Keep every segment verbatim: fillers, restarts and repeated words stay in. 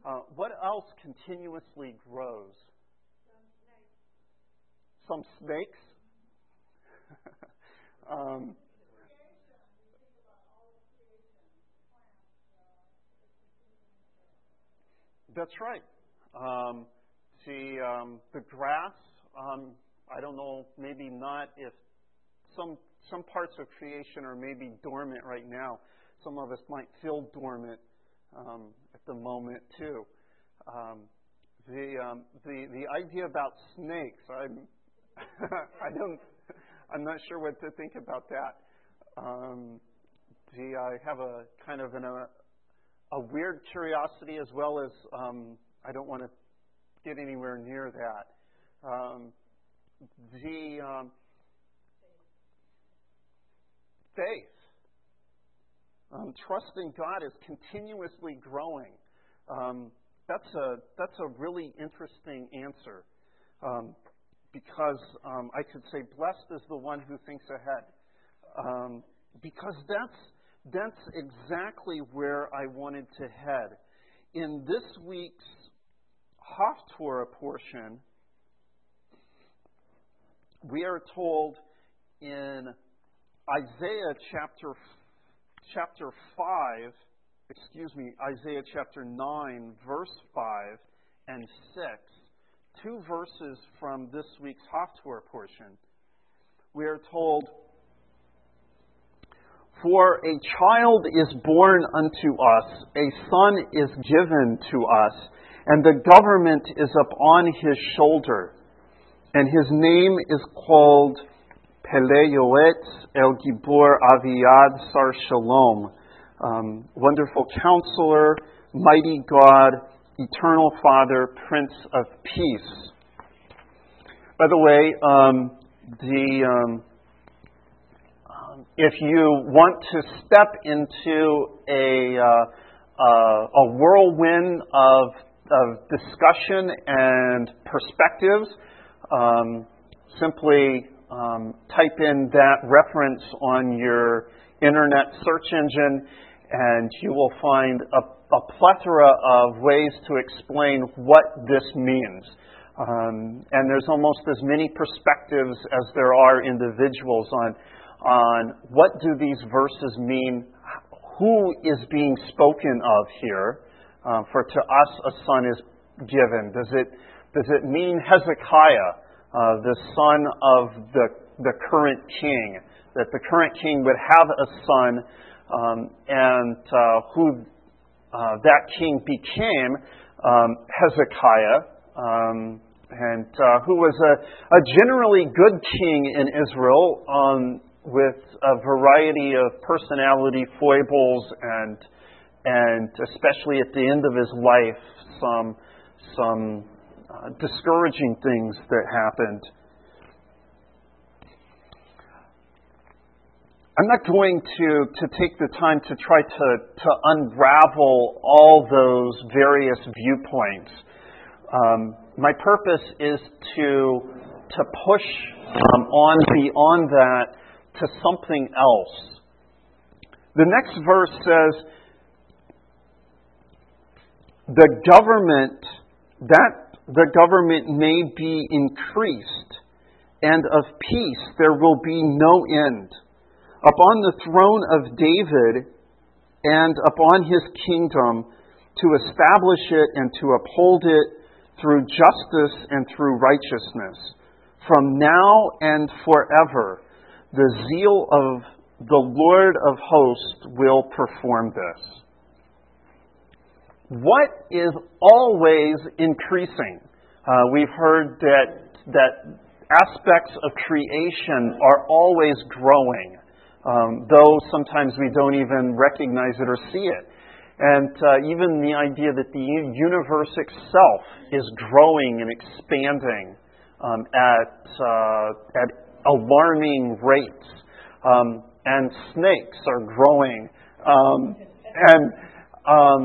Uh, what else continuously grows? Some snakes. um, that's right. Um, see, um, the grass, um, I don't know, maybe not if some some parts of creation are maybe dormant right now. Some of us might feel dormant um, at the moment too. Um, the um, the the idea about snakes, I'm I don't I'm not sure what to think about that. Um, the, I have a kind of an, a a weird curiosity as well as um, I don't want to get anywhere near that. Um, the um, faith. Um, trusting God is continuously growing. Um, that's a that's a really interesting answer, um, because um, I could say, "Blessed is the one who thinks ahead," um, because that's that's exactly where I wanted to head. In this week's Haftorah portion, we are told in Isaiah chapter chapter five, excuse me, Isaiah chapter nine, verse five and six, two verses from this week's Haftorah portion. We are told, "For a child is born unto us, a son is given to us, and the government is upon his shoulder, and his name is called Pele Yoetz El Gibor Aviad Sar Shalom," um, Wonderful Counselor, Mighty God, Eternal Father, Prince of Peace. By the way, um, the um, um, if you want to step into a uh, uh, a whirlwind of of discussion and perspectives, um, simply Um, type in that reference on your internet search engine, and you will find a, a plethora of ways to explain what this means. Um, and there's almost as many perspectives as there are individuals on on what do these verses mean, who is being spoken of here. Um, for to us a son is given. Does it does it mean Hezekiah, Uh, the son of the the current king, that the current king would have a son, um, and uh, who uh, that king became, um, Hezekiah, um, and uh, who was a, a generally good king in Israel, um, with a variety of personality foibles and and especially at the end of his life, some some. Uh, discouraging things that happened. I'm not going to, to take the time to try to, to unravel all those various viewpoints. Um, my purpose is to, to push um, on beyond that to something else. The next verse says, "The government, that the government may be increased, and of peace there will be no end, upon the throne of David and upon his kingdom, to establish it and to uphold it through justice and through righteousness. From now and forever, the zeal of the Lord of hosts will perform this." What is always increasing? Uh, we've heard that that aspects of creation are always growing, um, though sometimes we don't even recognize it or see it. And uh, even the idea that the universe itself is growing and expanding um, at uh, at alarming rates, um, and snakes are growing, um, and um,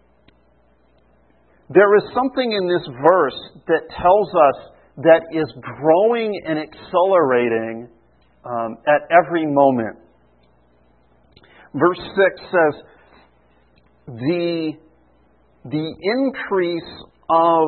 there is something in this verse that tells us that is growing and accelerating um, at every moment. Verse six says, "The the increase of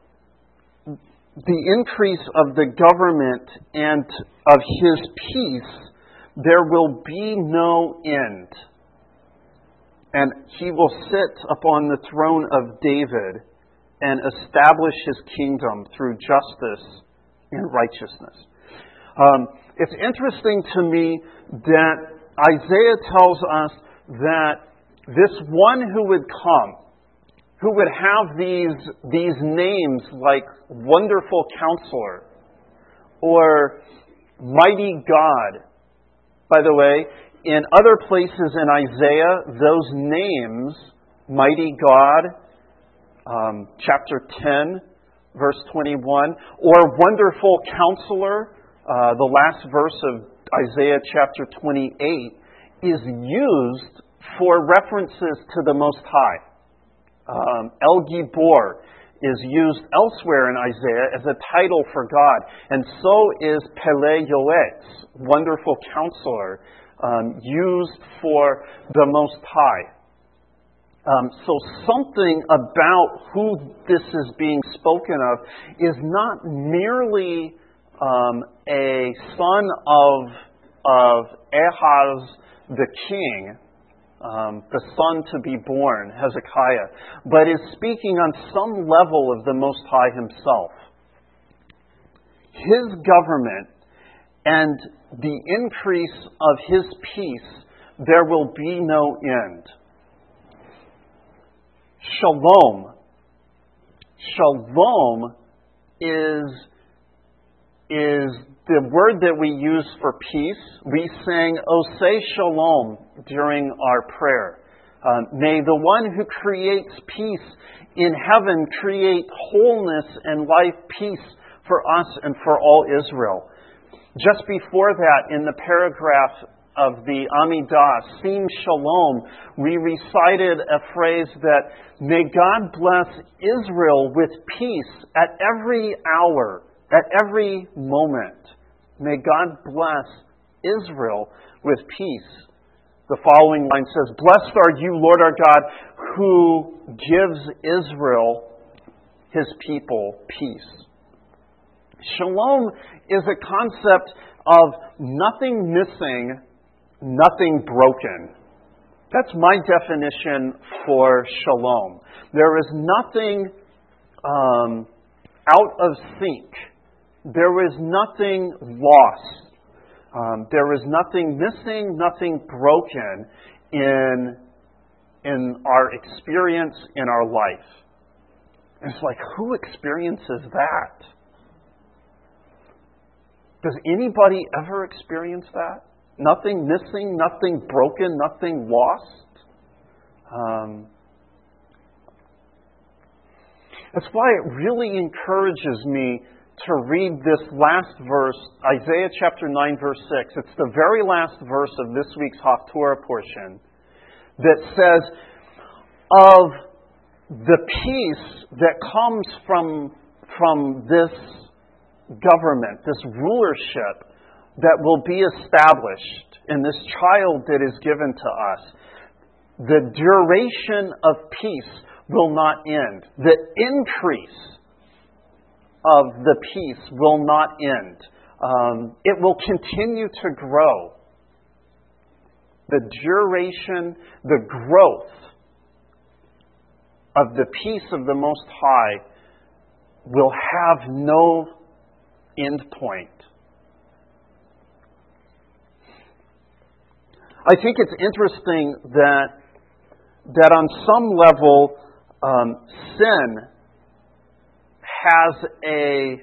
the increase of the government and of his peace, there will be no end. And he will sit upon the throne of David and establish his kingdom through justice and righteousness. Um, it's interesting to me that Isaiah tells us that this one who would come, who would have these, these names like Wonderful Counselor or Mighty God. By the way, in other places in Isaiah, those names, Mighty God, um, chapter ten, verse twenty-one, or Wonderful Counselor, uh, the last verse of Isaiah chapter twenty-eight, is used for references to the Most High. Um, El Gibor is used elsewhere in Isaiah as a title for God, and so is Pele Yoetz, Wonderful Counselor, um, used for the Most High. Um, so something about who this is being spoken of is not merely um, a son of, of Ahaz the king, Um, the son to be born, Hezekiah, but is speaking on some level of the Most High himself. His government and the increase of his peace, there will be no end. Shalom. Shalom is, is the word that we use for peace. We sang, Oseh Shalom, during our prayer. Um, may the one who creates peace in heaven create wholeness and life, peace for us and for all Israel. Just before that, in the paragraph of the Amidah, Sim Shalom, we recited a phrase that, may God bless Israel with peace at every hour, at every moment. May God bless Israel with peace. The following line says, blessed are you, Lord our God, who gives Israel, his people, peace. Shalom is a concept of nothing missing, nothing broken. That's my definition for shalom. There is nothing um, out of sync. There is nothing lost. Um, there is nothing missing, nothing broken in, in our experience, in our life. And it's like, who experiences that? Does anybody ever experience that? Nothing missing, nothing broken, nothing lost? Um, that's why it really encourages me to read this last verse, Isaiah chapter nine, verse six. It's the very last verse of this week's Haftorah portion that says, of the peace that comes from, from this government, this rulership that will be established in this child that is given to us, the duration of peace will not end. The increase of the peace will not end. Um, it will continue to grow. The duration, the growth of the peace of the Most High will have no end point. I think it's interesting that that on some level, um, sin has a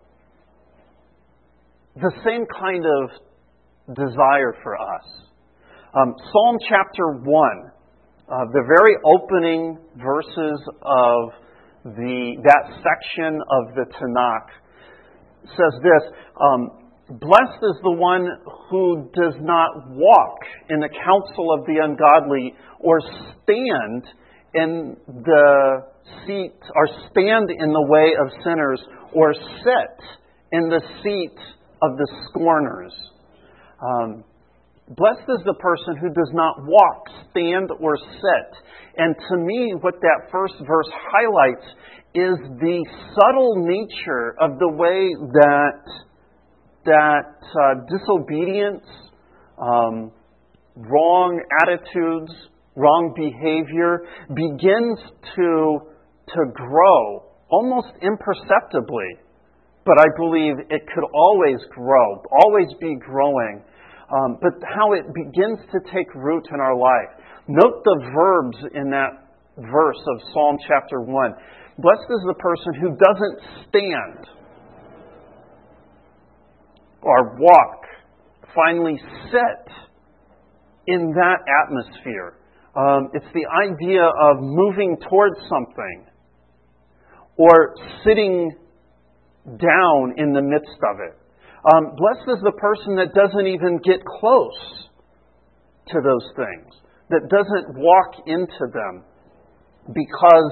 the same kind of desire for us. Um, Psalm chapter one, uh, the very opening verses of the that section of the Tanakh says this, um, blessed is the one who does not walk in the counsel of the ungodly, or stand in the seat, or stand in the way of sinners, or sit in the seat of the scorners. Um, Blessed is the person who does not walk, stand, or sit. And to me, what that first verse highlights is the subtle nature of the way that, that uh, disobedience, um, wrong attitudes, wrong behavior begins to, to grow almost imperceptibly. But I believe it could always grow, always be growing. Um, but how it begins to take root in our life. Note the verbs in that verse of Psalm chapter one. Blessed is the person who doesn't stand or walk, finally sit in that atmosphere. Um, it's the idea of moving towards something or sitting down in the midst of it. Um, blessed is the person that doesn't even get close to those things, that doesn't walk into them, because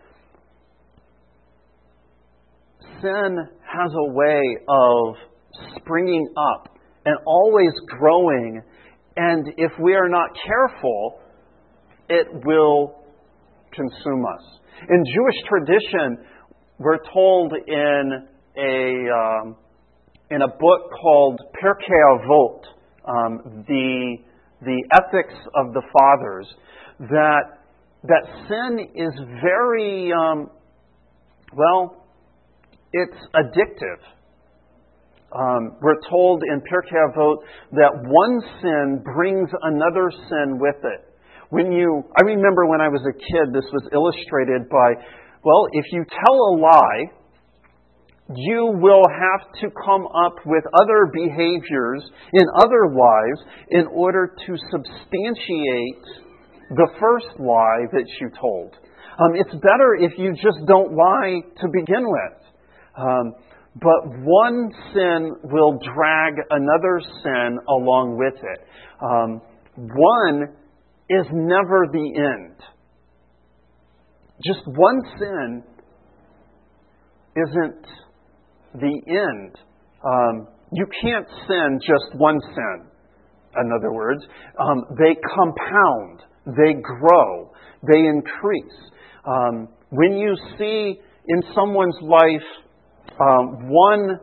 sin has a way of springing up and always growing, and if we are not careful, it will consume us. In Jewish tradition, we're told in a um, in a book called Pirkei Avot, um, the the ethics of the fathers, that that sin is very um, well, it's addictive. Um, we're told in Pirkei Avot that one sin brings another sin with it. When you, I remember when I was a kid, this was illustrated by, well, if you tell a lie, you will have to come up with other behaviors in other lies in order to substantiate the first lie that you told. Um, it's better if you just don't lie to begin with. Um, but one sin will drag another sin along with it. Um, one is never the end. Just one sin isn't the end. Um, you can't sin just one sin. In other words, um, they compound, they grow, they increase. Um, when you see in someone's life um, one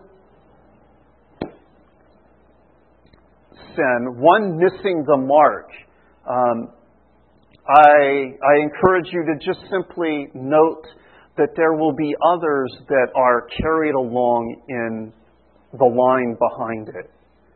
sin, one missing the mark, um, I, I encourage you to just simply note that there will be others that are carried along in the line behind it.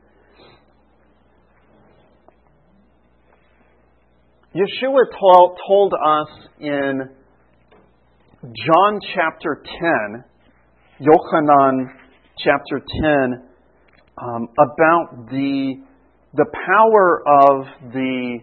Yeshua told, told us in John chapter ten, Yochanan chapter ten, um, about the, the power of the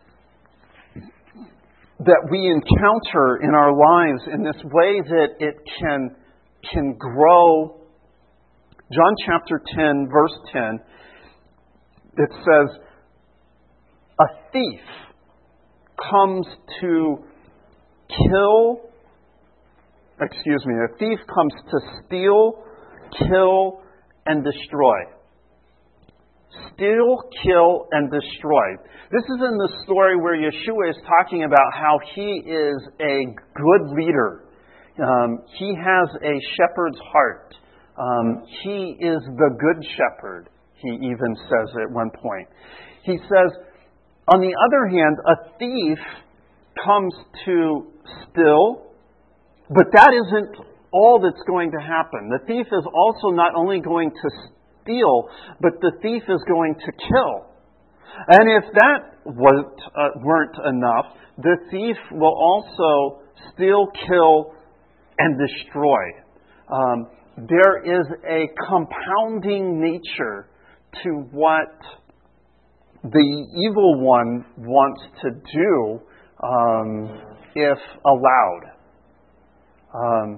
that we encounter in our lives in this way that it can, can grow. John chapter ten, verse ten, it says, a thief comes to kill, excuse me, a thief comes to steal, kill, and destroy. Steal, kill, and destroy. This is in the story where Yeshua is talking about how he is a good leader. Um, he has a shepherd's heart. Um, he is the good shepherd, he even says at one point. He says, on the other hand, a thief comes to steal, but that isn't all that's going to happen. The thief is also not only going to steal, but the thief is going to kill. And if that wasn't, uh, weren't enough, the thief will also steal, kill, and destroy. Um, there is a compounding nature to what the evil one wants to do um, if allowed. Um,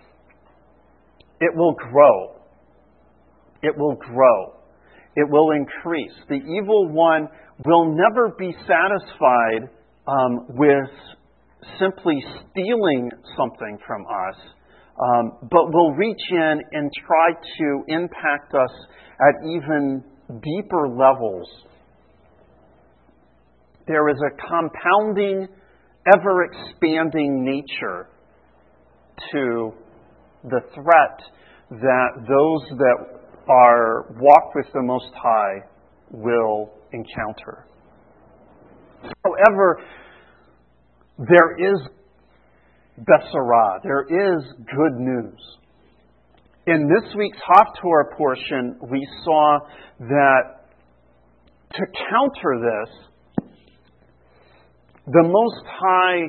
it will grow. It will grow. It will increase. The evil one will never be satisfied um, with simply stealing something from us, um, but will reach in and try to impact us at even deeper levels there is a compounding, ever-expanding nature to the threat that those that are walk with the Most High will encounter. However, there is Besorah, there is good news. In this week's Haftorah portion, we saw that to counter this, the Most High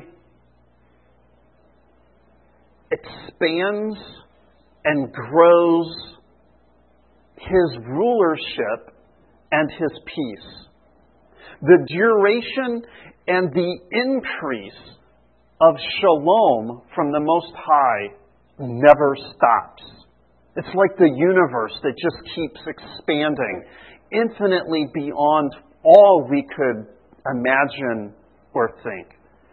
expands and grows His rulership and His peace. The duration and the increase of shalom from the Most High never stops. It's like the universe that just keeps expanding, infinitely beyond all we could imagine or think.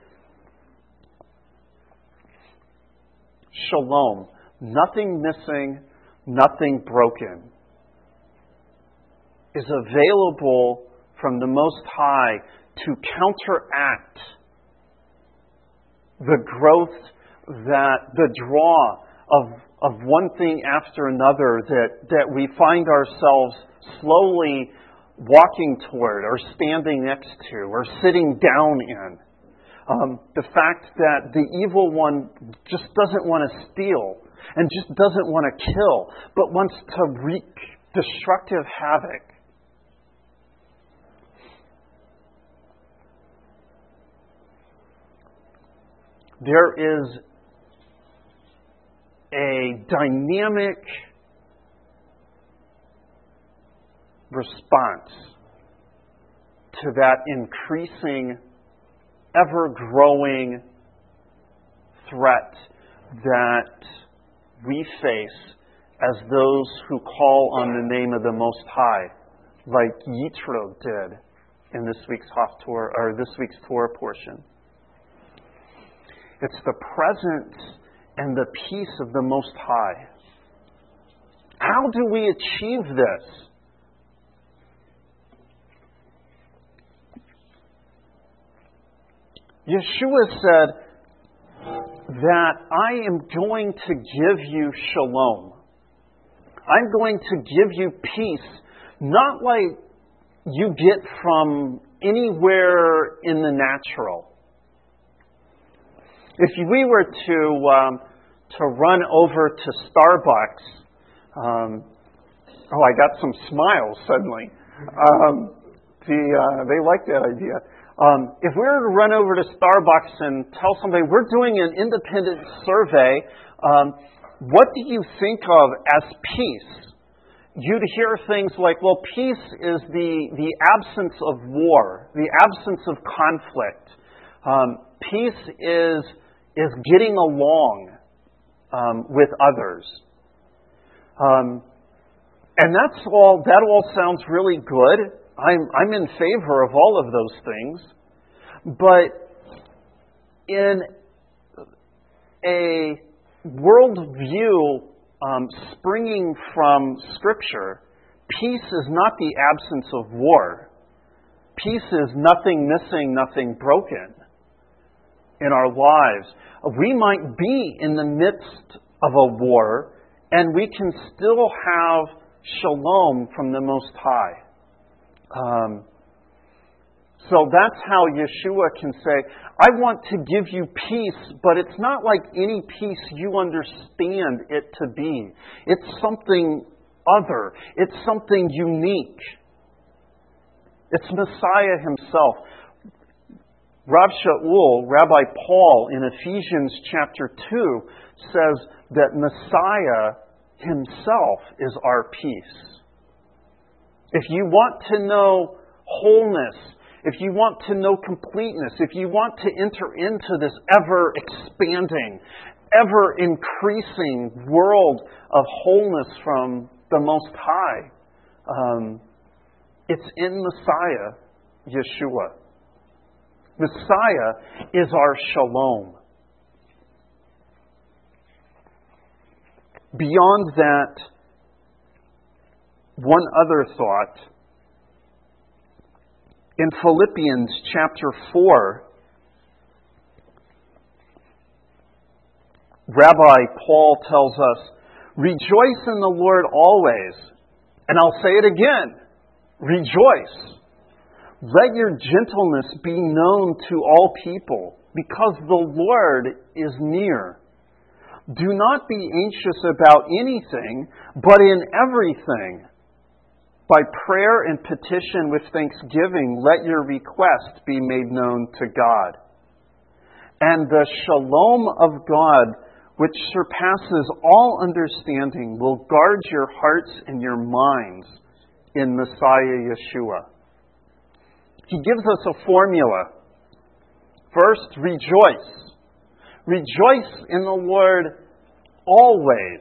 Shalom, nothing missing, nothing broken, is available from the Most High to counteract the growth, that the draw of, of one thing after another that, that we find ourselves slowly walking toward or standing next to or sitting down in. Um, the fact that the evil one just doesn't want to steal and just doesn't want to kill, but wants to wreak destructive havoc. There is a dynamic response to that increasing, ever-growing threat that we face as those who call on the name of the Most High, like Yitro did in this week's Haftorah, or this week's Torah portion. It's the presence and the peace of the Most High. How do we achieve this? Yeshua said that I am going to give you shalom. I'm going to give you peace, not like you get from anywhere in the natural. If we were to um, to run over to Starbucks, um, oh, I got some smiles suddenly. Um, the uh, they like that idea. Um, if we were to run over to Starbucks and tell somebody we're doing an independent survey, um, what do you think of as peace? You'd hear things like, well, peace is the the absence of war, the absence of conflict. Um, peace is is getting along um, with others. Um, and that's all, that all sounds really good. I'm, I'm in favor of all of those things. But in a worldview um, springing from Scripture, peace is not the absence of war. Peace is nothing missing, nothing broken in our lives. We might be in the midst of a war, and we can still have shalom from the Most High. Um, so that's how Yeshua can say, I want to give you peace, but it's not like any peace you understand it to be. It's something other. It's something unique. It's Messiah Himself. Rav Shaul, Rabbi Paul, in Ephesians chapter two, says that Messiah Himself is our peace. If you want to know wholeness, if you want to know completeness, if you want to enter into this ever-expanding, ever-increasing world of wholeness from the Most High, um, it's in Messiah, Yeshua. Messiah is our shalom. Beyond that, one other thought. In Philippians chapter four, Rabbi Paul tells us, "Rejoice in the Lord always." And I'll say it again, rejoice. Let your gentleness be known to all people, because the Lord is near. Do not be anxious about anything, but in everything, by prayer and petition with thanksgiving, let your request be made known to God. And the shalom of God, which surpasses all understanding, will guard your hearts and your minds in Messiah Yeshua. He gives us a formula. First, rejoice. Rejoice in the Lord always.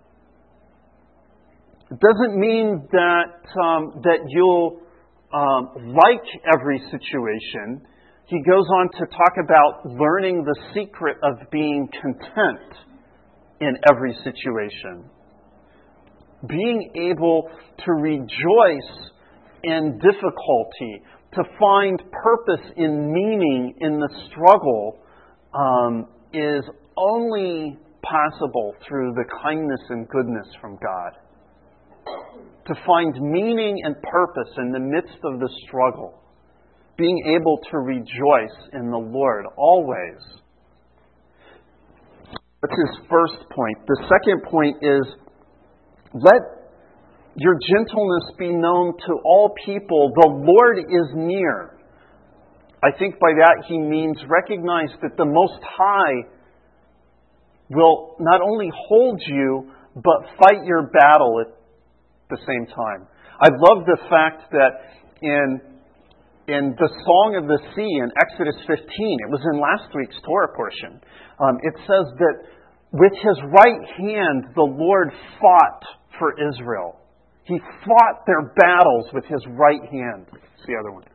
It doesn't mean that um, that you'll um, like every situation. He goes on to talk about learning the secret of being content in every situation. Being able to rejoice in difficulty, to find purpose in meaning in the struggle, um, is only possible through the kindness and goodness from God. To find meaning and purpose in the midst of the struggle. Being able to rejoice in the Lord always. That's his first point. The second point is, let your gentleness be known to all people. The Lord is near. I think by that he means recognize that the Most High will not only hold you, but fight your battle at the same time. I love the fact that in In the Song of the Sea in Exodus fifteen, it was in last week's Torah portion, um, it says that with his right hand the Lord fought for Israel. He fought their battles with his right hand. It's the other one.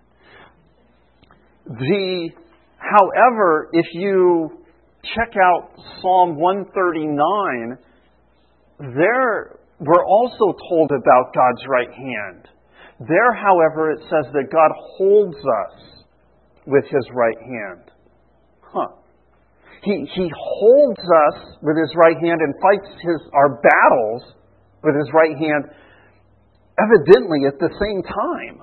The, however, if you check out Psalm one thirty-nine, there we're also told about God's right hand. There, however, it says that God holds us with his right hand. Huh. He, he holds us with his right hand and fights his, our battles with his right hand, evidently at the same time.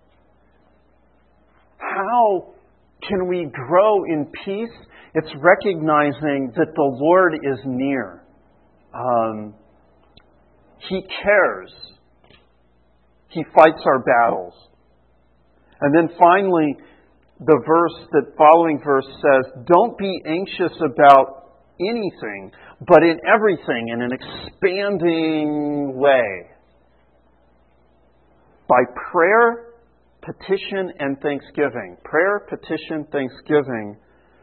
How can we grow in peace? It's recognizing that the Lord is near. Um, he cares. He fights our battles. And then finally, the verse, that following verse says, don't be anxious about anything, but in everything, in an expanding way. By prayer, petition, and thanksgiving. Prayer, petition, thanksgiving.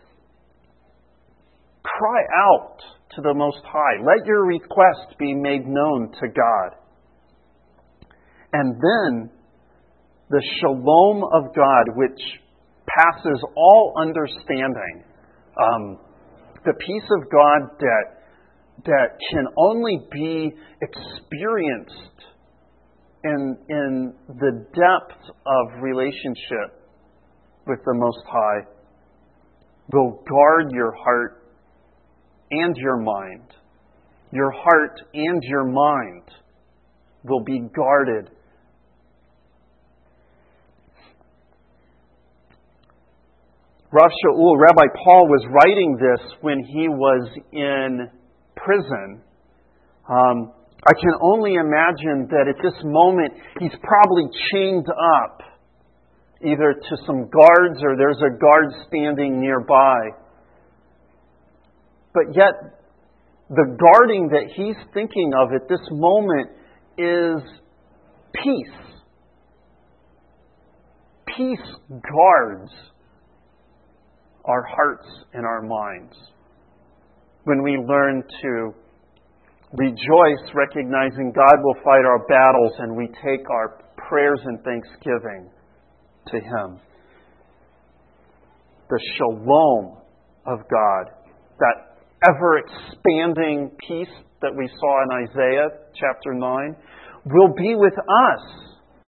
Cry out to the Most High. Let your request be made known to God. And then the shalom of God, which passes all understanding, um, the peace of God that that can only be experienced in in the depth of relationship with the Most High, will guard your heart and your mind. Your heart and your mind will be guarded. Rav Shaul, Rabbi Paul, was writing this when he was in prison. Um, I can only imagine that at this moment he's probably chained up, either to some guards or there's a guard standing nearby. But yet, the guarding that he's thinking of at this moment is peace. Peace guards our hearts and our minds. When we learn to rejoice, recognizing God will fight our battles, and we take our prayers and thanksgiving to Him. The shalom of God, that ever-expanding peace that we saw in Isaiah chapter nine, will be with us